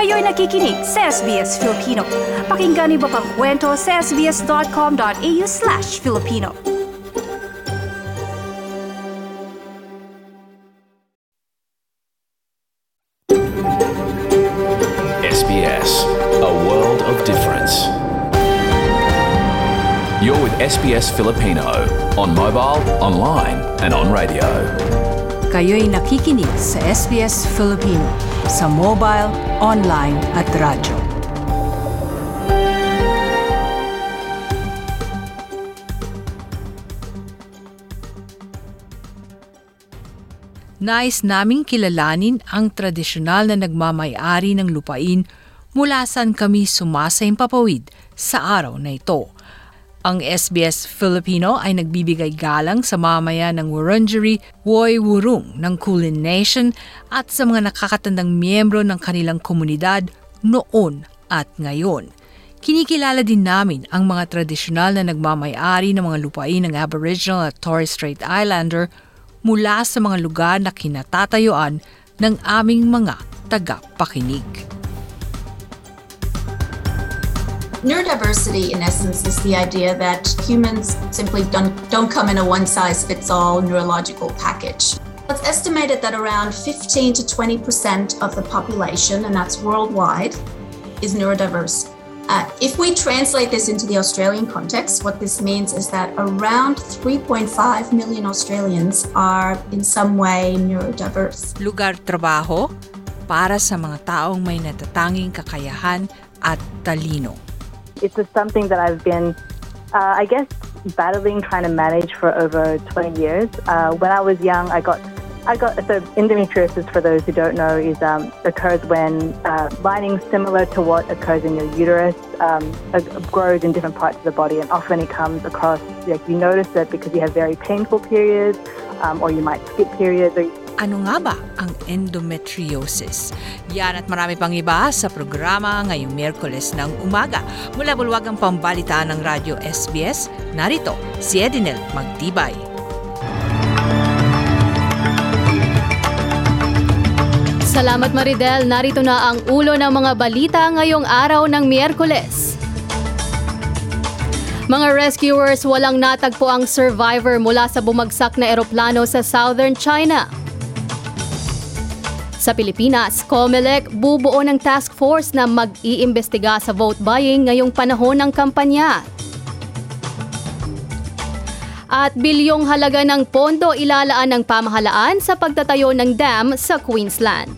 Kayo'y nakikinig sa SBS Filipino. Pakinggan niyo pa ang kwento sa sbs.com.au/Filipino. SBS, a world of difference. You're with SBS Filipino on mobile, online and on radio. Kayo'y nakikinig sa SBS Filipino sa mobile, online at radyo. Nais naming kilalanin ang tradisyonal na nagmamay-ari ng lupain mula saan kami sumasaimpapawid sa araw na ito. Ang SBS Filipino ay nagbibigay galang sa mamayan ng Wurundjeri Woiwurrung ng Kulin Nation at sa mga nakakatandang miyembro ng kanilang komunidad noon at ngayon. Kinikilala din namin ang mga tradisyonal na nagmamay-ari ng mga lupain ng Aboriginal at Torres Strait Islander mula sa mga lugar na kinatatayuan ng aming mga tagapakinig. Neurodiversity, in essence, is the idea that humans simply don't come in a one-size-fits-all neurological package. It's estimated that around 15 to 20% of the population, and that's worldwide, is neurodiverse. If we translate this into the Australian context, what this means is that around 3.5 million Australians are in some way neurodiverse. Lugar trabaho para sa mga taong may natatanging kakayahan at talino. It's just something that I've been, battling, trying to manage for over 20 years. When I was young, I got so endometriosis, for those who don't know, occurs when lining similar to what occurs in your uterus grows in different parts of the body, and often it comes across, you notice it because you have very painful periods, or you might skip periods. Ano nga ba ang endometriosis? Yan at marami pang iba sa programa ngayong Miyerkules ng umaga. Mula bulwagang pambalitaan ng Radyo SBS, narito si Edinel Magtibay. Salamat Maridel, narito na ang ulo ng mga balita ngayong araw ng Miyerkules. Mga rescuers walang natagpo ang survivor mula sa bumagsak na eroplano sa southern China. Sa Pilipinas, COMELEC bubuo ng task force na mag-iimbestiga sa vote buying ngayong panahon ng kampanya. At bilyong halaga ng pondo ilalaan ng pamahalaan sa pagtatayo ng dam sa Queensland.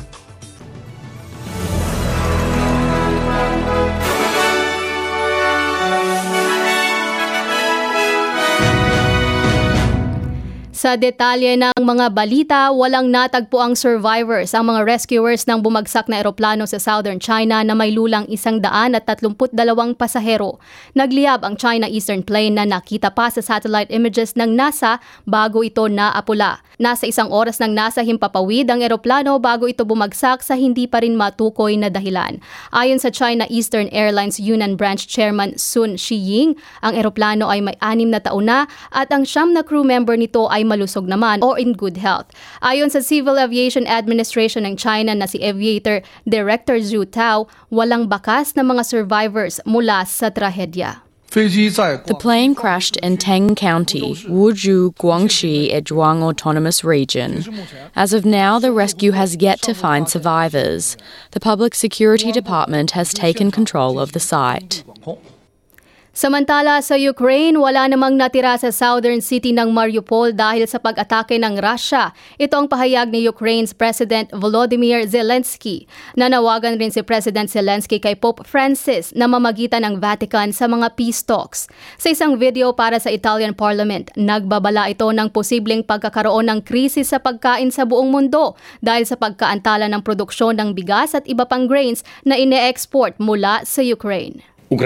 Sa detalye ng mga balita, walang natagpo ang survivors, ang mga rescuers ng bumagsak na eroplano sa southern China na may lulang 132 pasahero. Nagliyab ang China Eastern Plane na nakita pa sa satellite images ng NASA bago ito naapula. Nasa 1 oras ng NASA himpapawid ang eroplano bago ito bumagsak sa hindi pa rin matukoy na dahilan. Ayon sa China Eastern Airlines Yunnan Branch Chairman Sun Shiying, ang eroplano ay may 6 na taon na at ang 9 na crew member nito ay malusog naman or in good health. Ayon sa Civil Aviation Administration ng China na si Aviator Director Zhu Tao, walang bakas na mga survivors mula sa trahedya. The plane crashed in Teng County, Wuzhou, Guangxi, Zhejiang Autonomous Region. As of now, the rescue has yet to find survivors. The Public Security Department has taken control of the site. Samantala sa Ukraine, wala namang natira sa southern city ng Mariupol dahil sa pag-atake ng Russia. Ito ang pahayag ni Ukraine's President Volodymyr Zelensky. Nanawagan rin si President Zelensky kay Pope Francis na mamagitan ng Vatican sa mga peace talks. Sa isang video para sa Italian Parliament, nagbabala ito ng posibleng pagkakaroon ng krisis sa pagkain sa buong mundo dahil sa pagkaantala ng produksyon ng bigas at iba pang grains na ine-export mula sa Ukraine.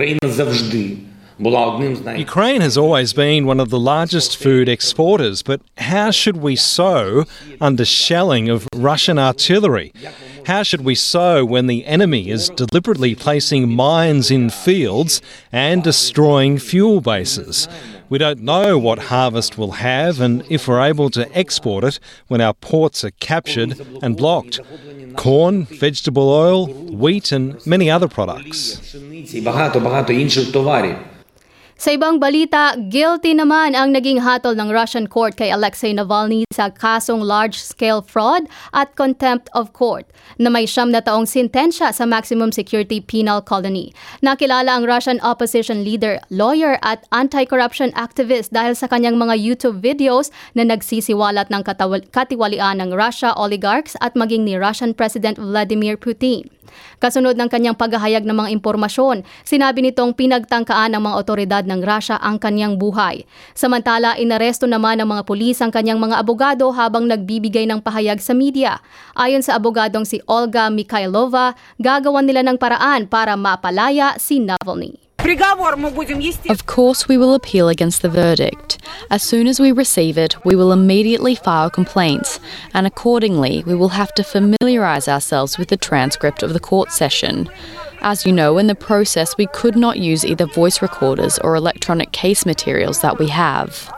Ukraine has always been one of the largest food exporters, but how should we sow under shelling of Russian artillery? How should we sow when the enemy is deliberately placing mines in fields and destroying fuel bases? We don't know what harvest we'll have and if we're able to export it when our ports are captured and blocked. Corn, vegetable oil, wheat and many other products. Багато інших товарів. Sa ibang balita, guilty naman ang naging hatol ng Russian court kay Alexei Navalny sa kasong large-scale fraud at contempt of court na may 9 na taong sintensya sa maximum security penal colony. Nakilala ang Russian opposition leader, lawyer at anti-corruption activist dahil sa kanyang mga YouTube videos na nagsisiwalat ng katiwalian ng Russia oligarchs at maging ni Russian President Vladimir Putin. Kasunod ng kanyang paghahayag ng mga impormasyon, sinabi nitong pinagtangkaan ng mga otoridad ng Russia ang kanyang buhay. Samantala, inaresto naman ng mga pulis ang kanyang mga abogado habang nagbibigay ng pahayag sa media. Ayon sa abogadong si Olga Mikhailova, gagawan nila ng paraan para mapalaya si Navalny. Of course, we will appeal against the verdict. As soon as we receive it, we will immediately file complaints, and accordingly, we will have to familiarise ourselves with the transcript of the court session. As you know, in the process, we could not use either voice recorders or electronic case materials that we have.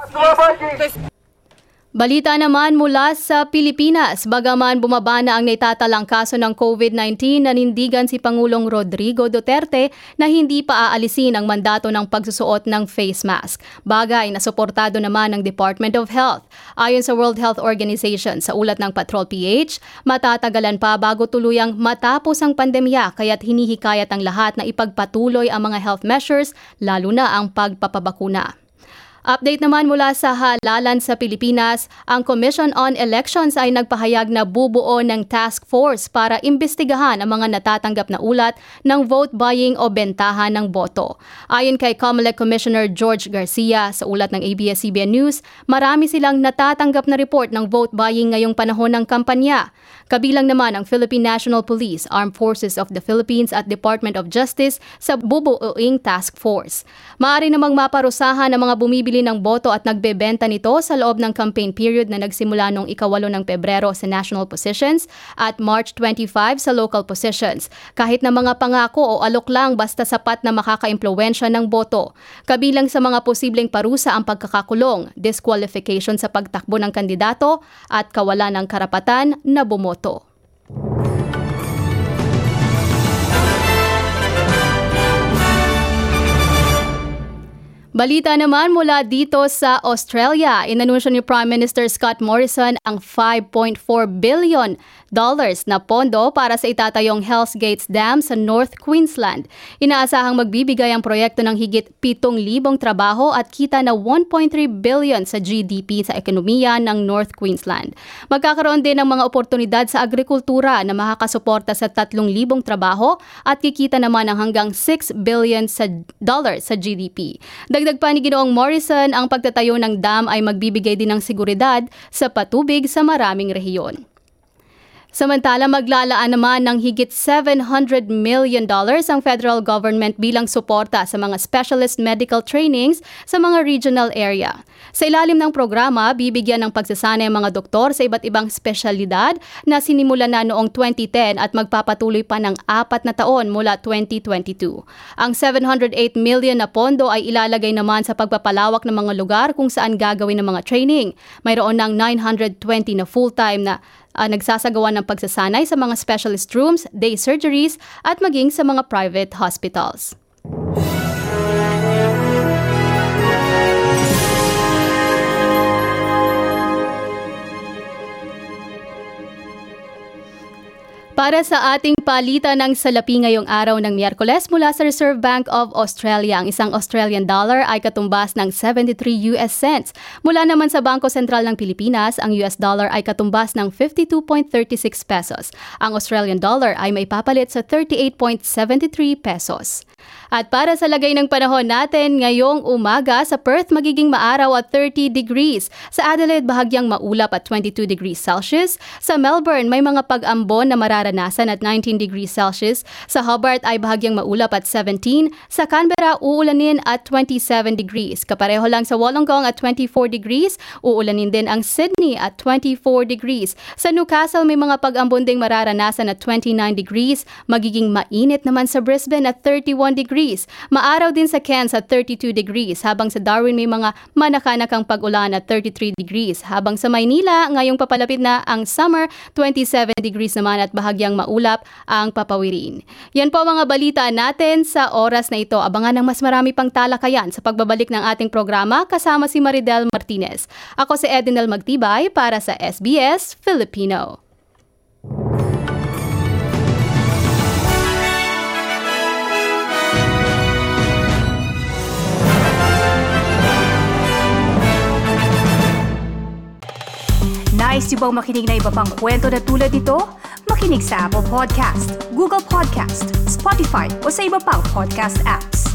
Balita naman mula sa Pilipinas, bagaman bumaba na ang naitatalang kaso ng COVID-19, nanindigan si Pangulong Rodrigo Duterte na hindi pa aalisin ang mandato ng pagsusuot ng face mask. Bagay na suportado naman ng Department of Health. Ayon sa World Health Organization, sa ulat ng Patrol PH, matatagalan pa bago tuluyang matapos ang pandemya kaya't hinihikayat ang lahat na ipagpatuloy ang mga health measures, lalo na ang pagpapabakuna. Update naman mula sa halalan sa Pilipinas, ang Commission on Elections ay nagpahayag na bubuo ng task force para imbestigahan ang mga natatanggap na ulat ng vote buying o bentahan ng boto. Ayon kay COMELEC Commissioner George Garcia sa ulat ng ABS-CBN News, marami silang natatanggap na report ng vote buying ngayong panahon ng kampanya. Kabilang naman ang Philippine National Police, Armed Forces of the Philippines at Department of Justice sa bubuoing task force. Maaari namang maparusahan ang mga bumibili ng boto at nagbebenta nito sa loob ng campaign period na nagsimula noong 8 ng Pebrero sa national positions at March 25 sa local positions. Kahit na mga pangako o alok lang basta sapat na makaka-impluwensya ng boto. Kabilang sa mga posibleng parusa ang pagkakakulong, disqualification sa pagtakbo ng kandidato at kawalan ng karapatan na bumoto. Balita naman mula dito sa Australia, inanunsyo ni Prime Minister Scott Morrison ang $5.4 billion na pondo para sa itatayong Hell's Gates Dam sa North Queensland. Inaasahang magbibigay ang proyekto ng higit 7,000 trabaho at kita na $1.3 billion sa GDP sa ekonomiya ng North Queensland. Magkakaroon din ng mga oportunidad sa agrikultura na makakasuporta sa 3,000 trabaho at kikita naman ng hanggang $6 billion sa GDP. Dagdag pa ni Ginoong Morrison, ang pagtatayo ng dam ay magbibigay din ng seguridad sa patubig sa maraming rehiyon. Samantala, maglalaan naman ng higit $700 million ang federal government bilang suporta sa mga specialist medical trainings sa mga regional area. Sa ilalim ng programa, bibigyan ng pagsasanay ang mga doktor sa iba't ibang spesyalidad na sinimula na noong 2010 at magpapatuloy pa ng 4 na taon mula 2022. Ang $708 million na pondo ay ilalagay naman sa pagpapalawak ng mga lugar kung saan gagawin ng mga training. Mayroon ng 920 na full-time na nagsasagawa ng pagsasanay sa mga specialist rooms, day surgeries at maging sa mga private hospitals. Para sa ating palitan ng salapi ngayong araw ng Miyerkules mula sa Reserve Bank of Australia, ang isang Australian dollar ay katumbas ng 73 US cents. Mula naman sa Bangko Sentral ng Pilipinas, ang US dollar ay katumbas ng 52.36 pesos. Ang Australian dollar ay may papalit sa 38.73 pesos. At para sa lagay ng panahon natin ngayong umaga, sa Perth magiging maaraw at 30 degrees. Sa Adelaide bahagyang maulap at 22 degrees Celsius. Sa Melbourne may mga pag-ambon na mararanasan at 19 degrees Celsius. Sa Hobart ay bahagyang maulap at 17. Sa Canberra uulanin at 27 degrees. Kapareho lang sa Wollongong at 24 degrees. Uulanin din ang Sydney at 24 degrees. Sa Newcastle may mga pag-ambon ding mararanasan at 29 degrees. Magiging mainit naman sa Brisbane at 31 31 degrees. Maaraw din sa Cairns at 32 degrees, habang sa Darwin may mga manakanakang pag-ulan at 33 degrees. Habang sa Maynila, ngayong papalapit na ang summer, 27 degrees naman at bahagyang maulap ang papawirin. Yan po ang mga balita natin sa oras na ito. Abangan ng mas marami pang talakayan sa pagbabalik ng ating programa kasama si Maridel Martinez. Ako si Edinel Magtibay para sa SBS Filipino. Nice yung bang makinig na iba pang kwento na tulad ito? Makinig sa Apple Podcast, Google Podcast, Spotify o sa iba pang podcast apps.